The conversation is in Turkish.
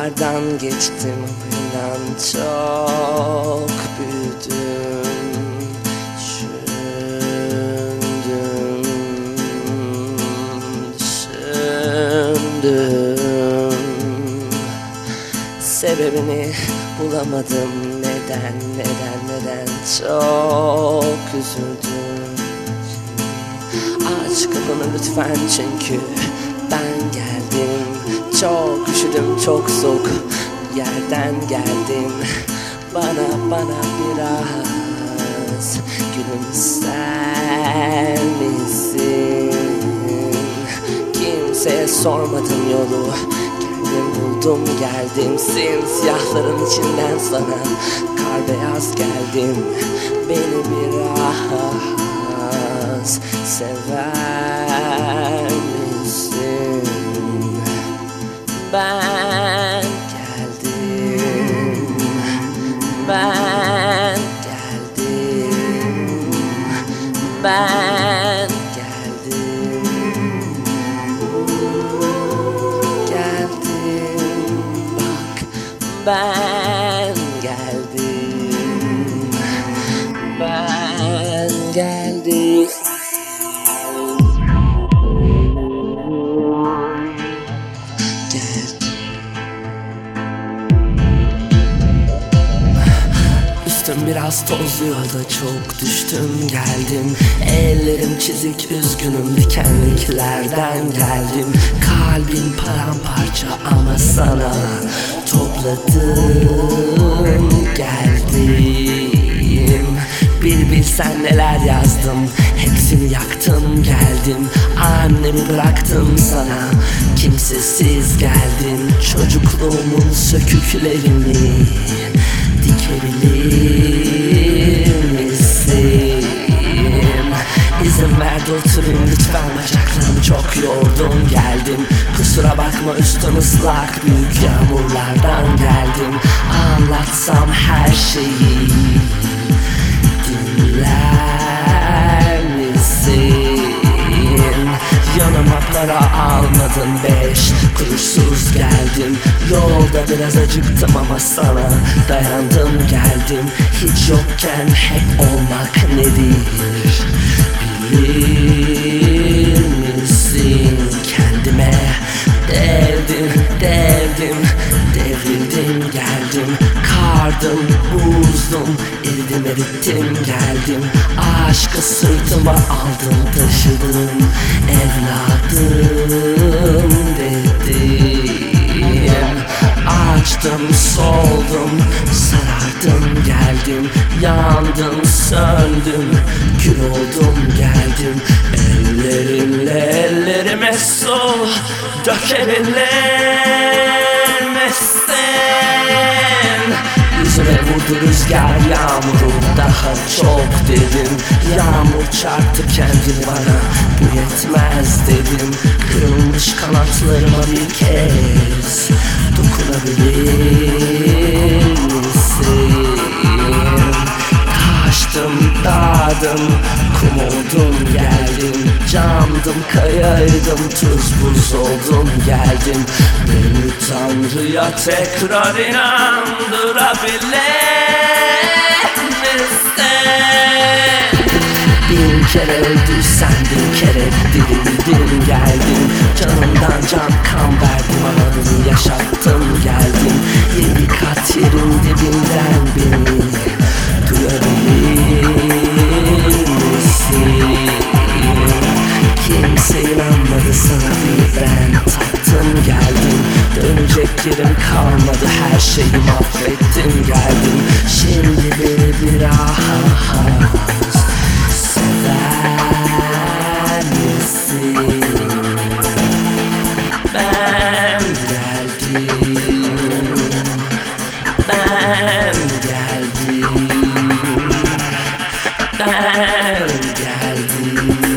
Yollardan geçtim, inan çok büyüdüm. Düşündüm, sebebini bulamadım. Neden çok üzüldüm. Aç kapını lütfen, çünkü ben geldim. Çok üşüdüm, çok soğuk yerden geldim. Bana biraz gülümser misin? Kimseye sormadım yolu, kendim buldum geldim. Simsiyahların içinden sana kar beyaz geldim. Beni biraz sever misin? Ben geldim, ben geldim, ben geldim, geldim. Bak, ben geldim, ben geldim. Üstüm biraz tozlu, yolda çok düştüm geldim. Ellerim çizik, üzgünüm, dikenliklerden geldim. Kalbim paramparça ama sana topladım geldim. Bir bilsen neler yazdım, hepsini yaktım geldim. Annemi bıraktım sana, kimsesiz geldim. Çocukluğumun söküklerini dikebilir misin? İzin ver de oturayım lütfen, bacaklarımı çok yordum geldim. Kusura bakma, üstüm ıslak, büyük yağmurlardan geldim. Anlatsam her şeyi dinler misin? Yanıma para almadım, 5 kuruşsuz geldim. Yolda biraz acıktım ama sana dayandım geldim. Hiç yokken hep olmak nedir bilir misin? Kendime devrildim geldim. Kardım, buzdum, erittim geldim. Aşkı sırtıma aldım, taşıdım, evladım dedim. Açtım, soldum, sarardım geldim. Yandım, söndüm, kül oldum geldim. Ellerime su dökebilir misin? Yüzüme vurdu rüzgar yağmuru, daha çok dedim. Yağmur çarptı kendini bana, bu yetmez dedim. Kırılmış kanatlarıma bir kez dokunabilir misin? Taştım, dağdım, kum oldum geldim. Camdım, kayaydım, tuz buz oldum geldim. Beni Tanrı'ya tekrar inandırabilir misin? Bin kere öldüysen bin kere dirildim geldim. Canımdan can kan verdim, anadını yaşattım geldim. 7 kat yerin dibinden beni duyabilir misin? Kimse inanmadı sana, bir ben taktım geldim. Dönecek yerim kalmadı, her şeyi mahvettim geldim. Şimdi beni biraz sever misin? Ben geldim, ben geldim, ben geldim.